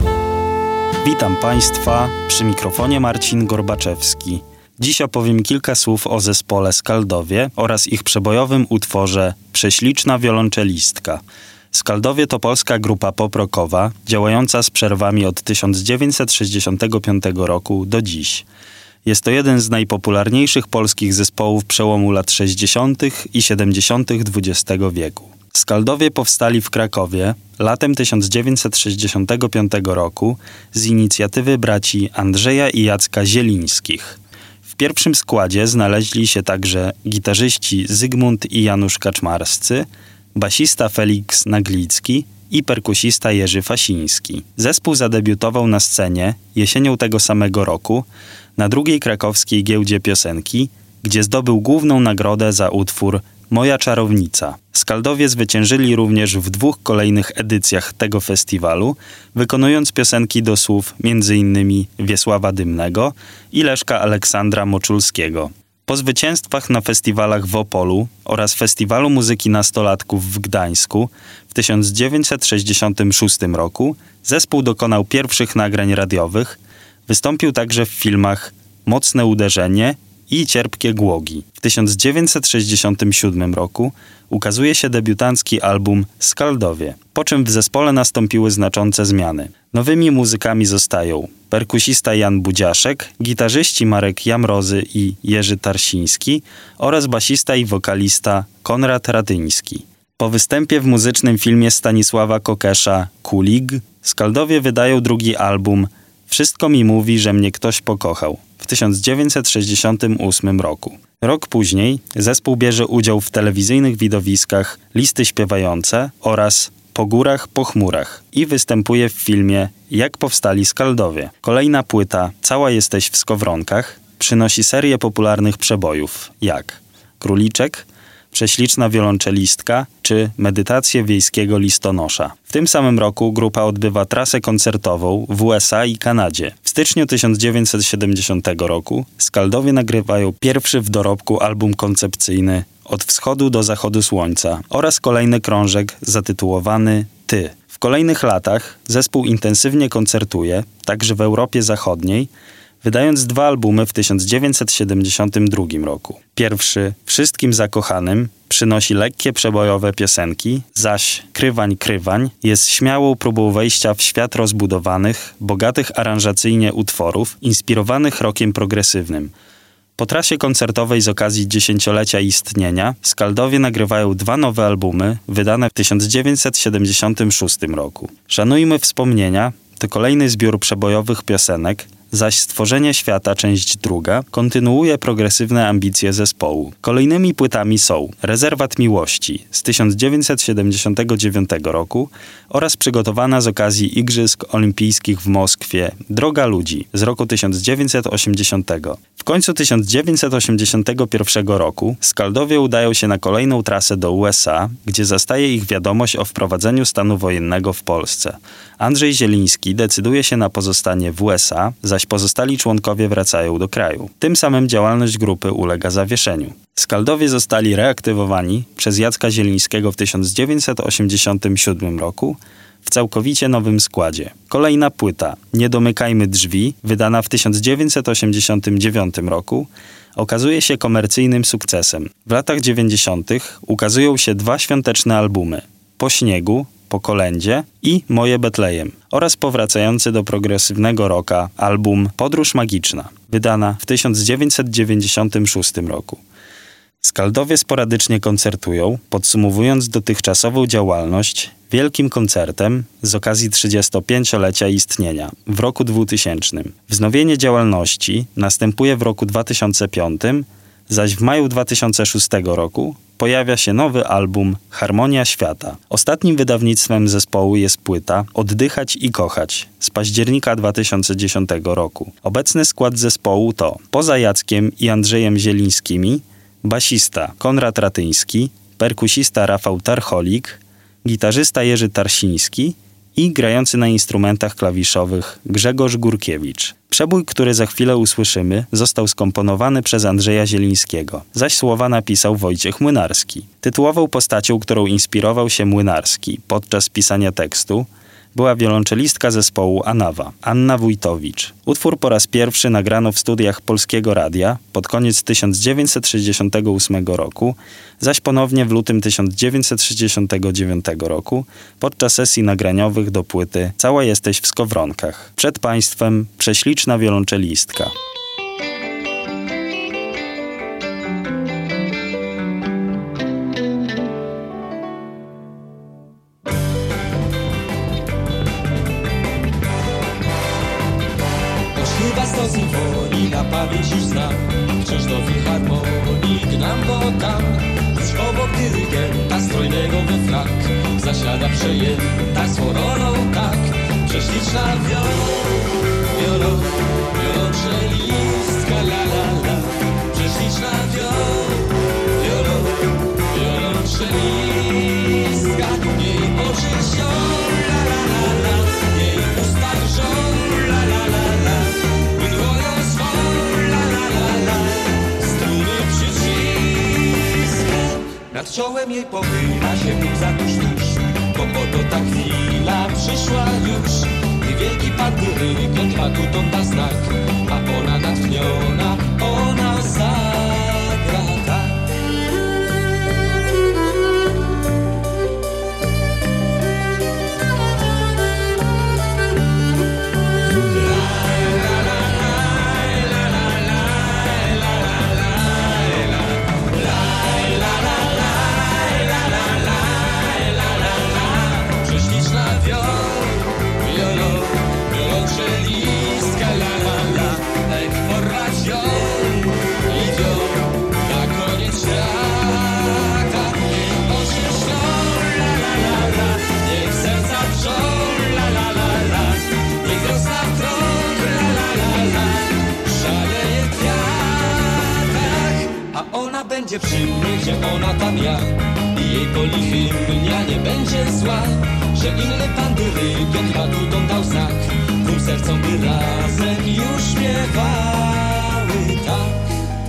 Witam Państwa, przy mikrofonie Marcin Gorbaczewski. Dziś opowiem kilka słów o zespole Skaldowie oraz ich przebojowym utworze Prześliczna wiolonczelistka. Skaldowie to polska grupa pop-rockowa, działająca z przerwami od tysiąc dziewięćset sześćdziesiątego piątego roku do dziś. Jest to jeden z najpopularniejszych polskich zespołów przełomu lat sześćdziesiątych i siedemdziesiątych dwudziestego wieku. Skaldowie powstali w Krakowie latem tysiąc dziewięćset sześćdziesiątego piątego roku z inicjatywy braci Andrzeja i Jacka Zielińskich. W pierwszym składzie znaleźli się także gitarzyści Zygmunt i Janusz Kaczmarscy, basista Feliks Naglicki i perkusista Jerzy Fasiński. Zespół zadebiutował na scenie jesienią tego samego roku na drugiej krakowskiej giełdzie piosenki, gdzie zdobył główną nagrodę za utwór Moja czarownica. Skaldowie zwyciężyli również w dwóch kolejnych edycjach tego festiwalu, wykonując piosenki do słów między innymi Wiesława Dymnego i Leszka Aleksandra Moczulskiego. Po zwycięstwach na festiwalach w Opolu oraz Festiwalu Muzyki Nastolatków w Gdańsku w tysiąc dziewięćset sześćdziesiątym szóstym roku zespół dokonał pierwszych nagrań radiowych, wystąpił także w filmach Mocne uderzenie i Cierpkie głogi. W tysiąc dziewięćset sześćdziesiątym siódmym roku ukazuje się debiutancki album Skaldowie, po czym w zespole nastąpiły znaczące zmiany. Nowymi muzykami zostają perkusista Jan Budziaszek, gitarzyści Marek Jamrozy i Jerzy Tarsiński oraz basista i wokalista Konrad Ratyński. Po występie w muzycznym filmie Stanisława Kokesza Kulig Skaldowie wydają drugi album Wszystko mi mówi, że mnie ktoś pokochał w tysiąc dziewięćset sześćdziesiątym ósmym roku. Rok później zespół bierze udział w telewizyjnych widowiskach Listy śpiewające oraz Po górach, po chmurach i występuje w filmie Jak powstali Skaldowie. Kolejna płyta Cała jesteś w skowronkach przynosi serię popularnych przebojów jak Króliczek, Prześliczna wiolonczelistka czy Medytacje wiejskiego listonosza. W tym samym roku grupa odbywa trasę koncertową w U S A i Kanadzie. W styczniu tysiąc dziewięćset siedemdziesiątego roku Skaldowie nagrywają pierwszy w dorobku album koncepcyjny Od wschodu do zachodu słońca oraz kolejny krążek zatytułowany Ty. W kolejnych latach zespół intensywnie koncertuje, także w Europie Zachodniej, wydając dwa albumy w tysiąc dziewięćset siedemdziesiątym drugim roku. Pierwszy, Wszystkim zakochanym, przynosi lekkie przebojowe piosenki, zaś Krywań, krywań jest śmiałą próbą wejścia w świat rozbudowanych, bogatych aranżacyjnie utworów, inspirowanych rockiem progresywnym. Po trasie koncertowej z okazji dziesięciolecia istnienia Skaldowie nagrywają dwa nowe albumy, wydane w tysiąc dziewięćset siedemdziesiątym szóstym roku. Szanujmy wspomnienia to kolejny zbiór przebojowych piosenek, zaś Stworzenie świata, część druga, kontynuuje progresywne ambicje zespołu. Kolejnymi płytami są Rezerwat miłości z tysiąc dziewięćset siedemdziesiątego dziewiątego roku oraz przygotowana z okazji Igrzysk Olimpijskich w Moskwie Droga ludzi z roku tysiąc dziewięćset osiemdziesiątego. W końcu tysiąc dziewięćset osiemdziesiątego pierwszego roku Skaldowie udają się na kolejną trasę do U S A, gdzie zastaje ich wiadomość o wprowadzeniu stanu wojennego w Polsce. Andrzej Zieliński decyduje się na pozostanie w U S A, zaś pozostali członkowie wracają do kraju. Tym samym działalność grupy ulega zawieszeniu. Skaldowie zostali reaktywowani przez Jacka Zielińskiego w tysiąc dziewięćset osiemdziesiątym siódmym roku w całkowicie nowym składzie. Kolejna płyta Nie domykajmy drzwi, wydana w tysiąc dziewięćset osiemdziesiątym dziewiątym roku, okazuje się komercyjnym sukcesem. W latach dziewięćdziesiątych ukazują się dwa świąteczne albumy Po śniegu, Po kolędzie i Moje Betlejem oraz powracający do progresywnego rocka album Podróż magiczna, wydana w tysiąc dziewięćset dziewięćdziesiątym szóstym roku. Skaldowie sporadycznie koncertują, podsumowując dotychczasową działalność wielkim koncertem z okazji trzydziestopięciolecia istnienia w roku dwutysięcznym. Wznowienie działalności następuje w roku dwa tysiące piątym, zaś w maju dwa tysiące szóstego roku pojawia się nowy album Harmonia świata. Ostatnim wydawnictwem zespołu jest płyta Oddychać i kochać z października dwa tysiące dziesiątego roku. Obecny skład zespołu to poza Jackiem i Andrzejem Zielińskimi basista Konrad Ratyński, perkusista Rafał Tarcholik, gitarzysta Jerzy Tarsiński i grający na instrumentach klawiszowych Grzegorz Górkiewicz. Przebój, który za chwilę usłyszymy, został skomponowany przez Andrzeja Zielińskiego, zaś słowa napisał Wojciech Młynarski. Tytułową postacią, którą inspirował się Młynarski podczas pisania tekstu, była wiolonczelistka zespołu Anawa, Anna Wójtowicz. Utwór po raz pierwszy nagrano w studiach Polskiego Radia pod koniec tysiąc dziewięćset sześćdziesiątego ósmego roku, zaś ponownie w lutym tysiąc dziewięćset sześćdziesiątego dziewiątego roku podczas sesji nagraniowych do płyty Cała jesteś w skowronkach. Przed Państwem prześliczna wiolonczelistka. sto symfonii na pamięć już znam. Wciąż do filharmonii gnam, bo tam tuż obok dyrygenta strojnego we frak zasiada przejęta swą rolą tak. Prześliczna wiolo, wiolo, wiolonczelistka, la la la. Prześliczna wiolo, wiolo, wiolonczelistka. Jej oczy zią, la la la la. Jej usta drżą, la la la la. Dłonią swą, la la la la. Struny przyciska. Nad czołem jej pochyla się łza tuż tuż. Bo oto ta chwila przyszła już. I wielki pan dyrygent ma tu ton da znak. A ona natchniona, ona zagra tak. Będzie przy mnie, gdzie ona tam ja. I jej polifymnia nie będzie zła. Że inny pan dyrygent ma tu dom dał znak. Dwóm sercom by razem już śpiewały tak.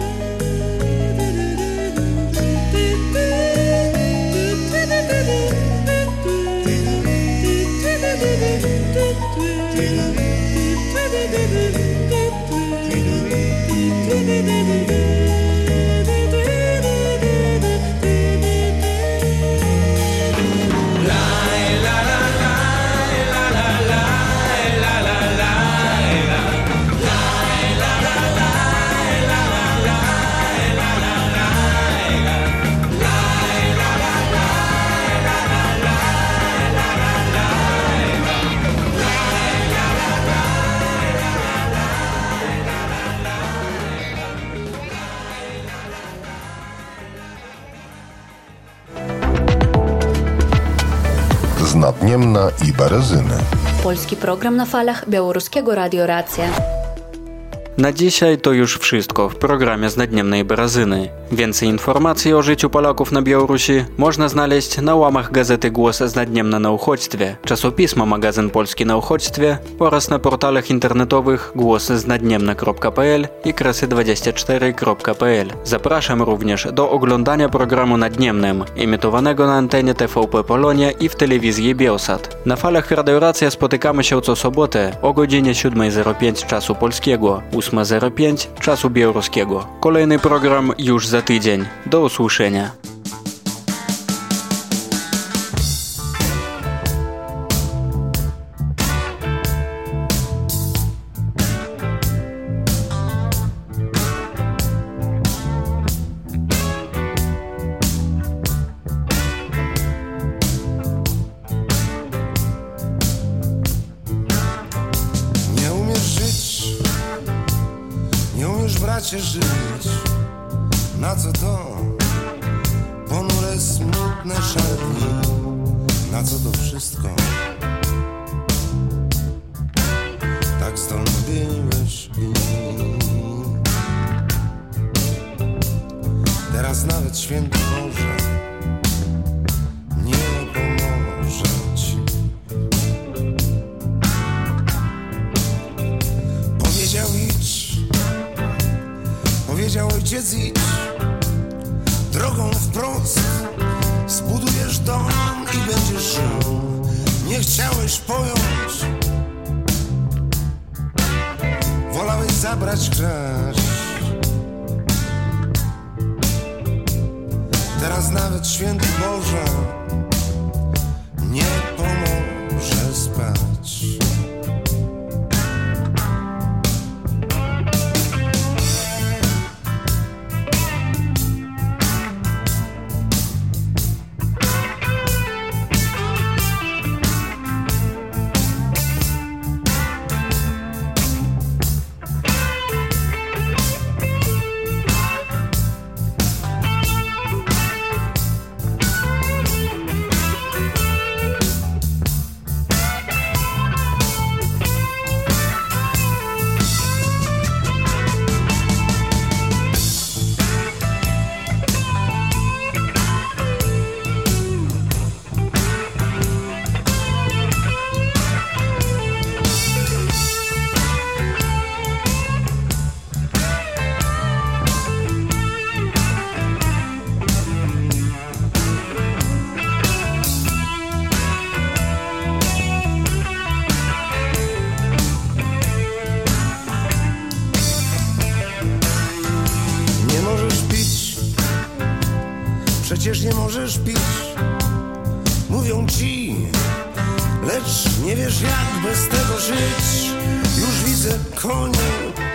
Znadniemna i Berezyny. Polski program na falach Białoruskiego Radio Racja. Na dzisiaj to już wszystko w programie Znadniemnej Berezyny. Więcej informacji o życiu Polaków na Białorusi można znaleźć na łamach gazety Głos Znadniemna na uchodźstwie, czasopisma Magazyn Polski na uchodźstwie oraz na portalach internetowych głos znadniemna kropka p l i kresy dwadzieścia cztery kropka p l. Zapraszam również do oglądania programu Nadniemnym, emitowanego na antenie T V P Polonia i w telewizji Bielsat. Na falach Radio Racja spotykamy się co sobotę o godzinie siódma zero pięć czasu polskiego, ósma zero pięć czasu białoruskiego. Kolejny program już za tydzień. Do usłyszenia. Żyć, na co to ponure, smutne szarpnie, na co to wszystko? Tak stąpiłeś i teraz nawet święty Boże nie pomoże ci. Powiedział idź, powiedział ojciec idź drogą wprost, zbudujesz dom i będziesz żył. Nie chciałeś pojąć zabrać, kraść. Teraz nawet święty Boże nie pomoże spać. Przecież nie możesz pić, mówią ci, lecz nie wiesz jak bez tego żyć. Już widzę konie